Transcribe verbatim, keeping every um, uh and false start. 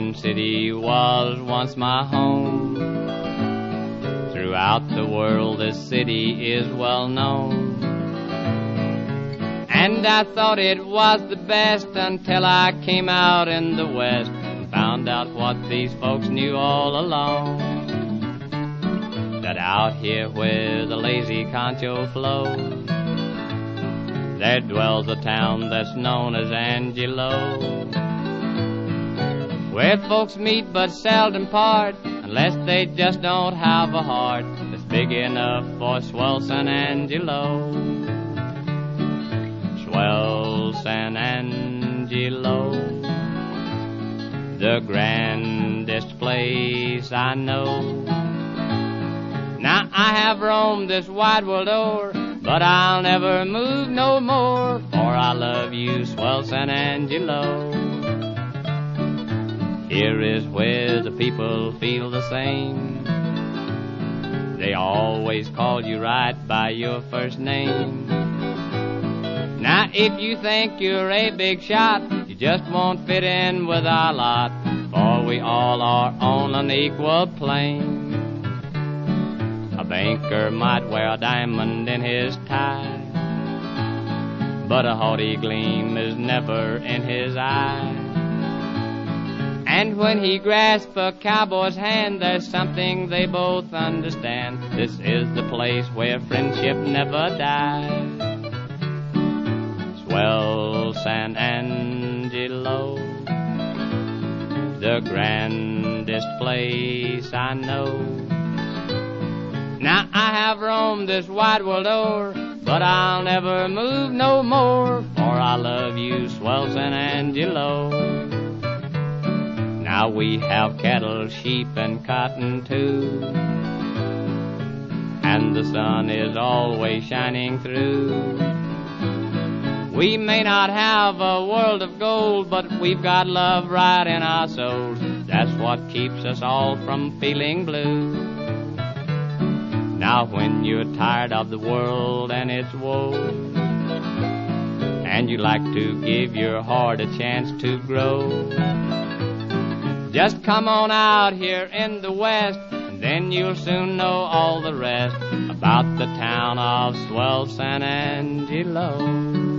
Queen City was once my home. Throughout the world this city is well known, and I thought it was the best until I came out in the West and found out what these folks knew all along, that out here where the lazy Concho flows, there dwells a town that's known as Angelo, where folks meet but seldom part, unless they just don't have a heart that's big enough for swell San Angelo. Swell San Angelo, the grandest place I know. Now I have roamed this wide world o'er, but I'll never move no more, for I love you, swell San Angelo. Here is where the people feel the same. They always call you right by your first name. Now if you think you're a big shot, you just won't fit in with our lot, for we all are on an equal plane. A banker might wear a diamond in his tie, but a haughty gleam is never in his eye. And when he grasps a cowboy's hand, there's something they both understand. This is the place where friendship never dies. Swell San Angelo, the grandest place I know. Now I have roamed this wide world o'er, but I'll never move no more, for I love you, swell San Angelo. Now we have cattle, sheep, and cotton too, and the sun is always shining through. We may not have a world of gold, but we've got love right in our souls. That's what keeps us all from feeling blue. Now when you're tired of the world and its woes, and you like to give your heart a chance to grow, just come on out here in the West, and then you'll soon know all the rest about the town of swell San Angelo.